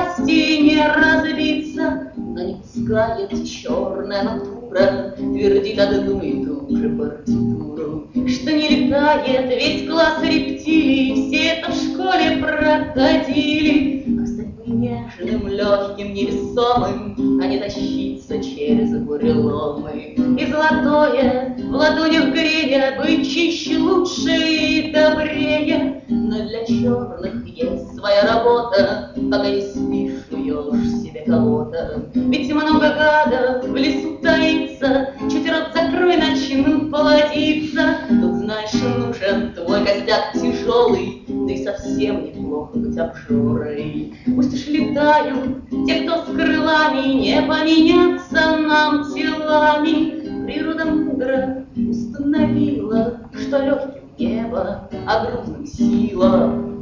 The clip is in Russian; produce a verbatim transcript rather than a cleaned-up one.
упасть и не разбиться, но не пускает черная натура, твердит одну и ту же партитуру, что не летает весь класс рептилий, все это в школе проходили. А стать бы нежным, легким, невесомым, а не тащиться через буреломы. И золотое в ладонях грея быть чище, лучше и добрее. Но для черных есть своя работа, пока не спишуешь себе кого-то. Ведь много гадов в лесу таится, чуть рот закрой, начнут плодиться. Тут, знаешь, нужен твой костяк тяжелый, да и совсем неплохо быть обжорой. Пусть уж летают те, кто с крылами, не поменяться нам телами. Природа мудро установила, что легким небо, а грузным сила.